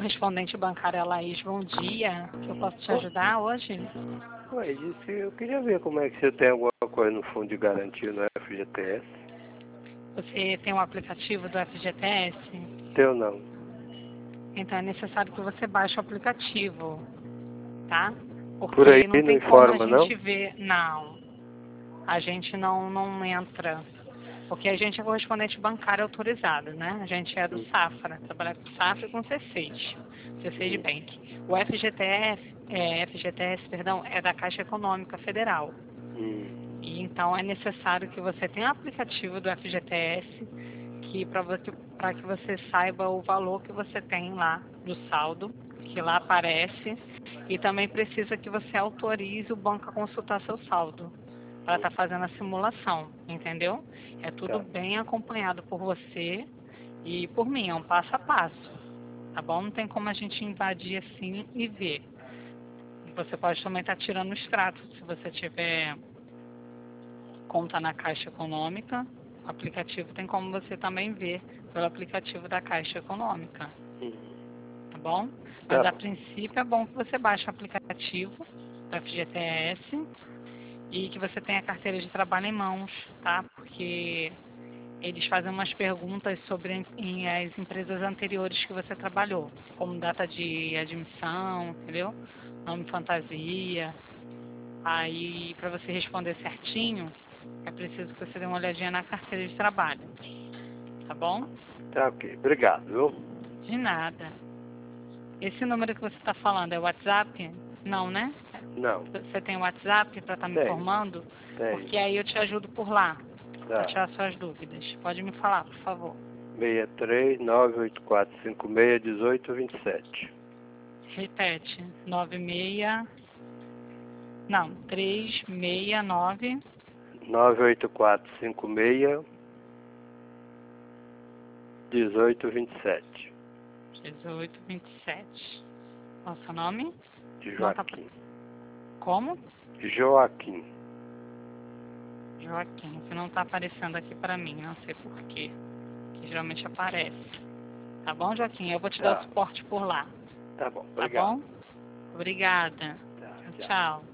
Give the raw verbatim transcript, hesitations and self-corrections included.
correspondente bancária Laís, bom dia. Que eu posso te ajudar hoje? Ué, disse, eu queria ver como é que você tem alguma coisa no fundo de garantia no F G T S. Você tem um aplicativo do F G T S? Teu não. Então é necessário que você baixe o aplicativo, tá? Porque Por aí não não tem como a informa, não? gente ver. Não, a gente não, não entra. Porque a gente é correspondente bancário autorizado, né? A gente é do Hum. Safra, trabalha com Safra e com C seis, C seis Hum. Bank. O F G T S, é, F G T S, perdão, é da Caixa Econômica Federal. Hum. E então é necessário que você tenha um aplicativo do F G T S que para você, para que você saiba o valor que você tem lá do saldo, que lá aparece, e também precisa que você autorize o banco a consultar seu saldo para estar tá fazendo a simulação, entendeu? É tudo Tá. bem acompanhado por você e por mim, é um passo a passo, tá bom? Não tem como a gente invadir assim e ver. Você pode também estar tá tirando o extrato, se você tiver conta na Caixa Econômica, o aplicativo tem como você também ver pelo aplicativo da Caixa Econômica, Hum. tá bom? Tá Mas a bom. princípio é bom que você baixe o aplicativo do F G T S e que você tenha a carteira de trabalho em mãos, tá? Porque eles fazem umas perguntas sobre em, as empresas anteriores que você trabalhou, como data de admissão, entendeu? Nome fantasia. Aí, para você responder certinho, é preciso que você dê uma olhadinha na carteira de trabalho, tá bom? Tá ok. Obrigado, viu? De nada. Esse número que você está falando é o WhatsApp? Não, né? Não. Você tem o WhatsApp para estar me Tem. informando? Tem. Porque aí eu te ajudo por lá, para Tá. tirar suas dúvidas. Pode me falar, por favor. seis três nove oito quatro cinco seis um oito dois sete. Repete. nove seis... Não, três seis nove... nove oito quatro cinco seis um oito dois sete. dezoito vinte e sete. Qual é o seu nome? Não tá... Joaquim. Como? Joaquim. Joaquim, que não está aparecendo aqui para mim, não sei porquê, que geralmente aparece. Tá bom, Joaquim? Eu vou te dar o Tá. suporte por lá. Tá bom. Tá Obrigado. bom? Obrigada. Tá, Tchau, tchau. tchau.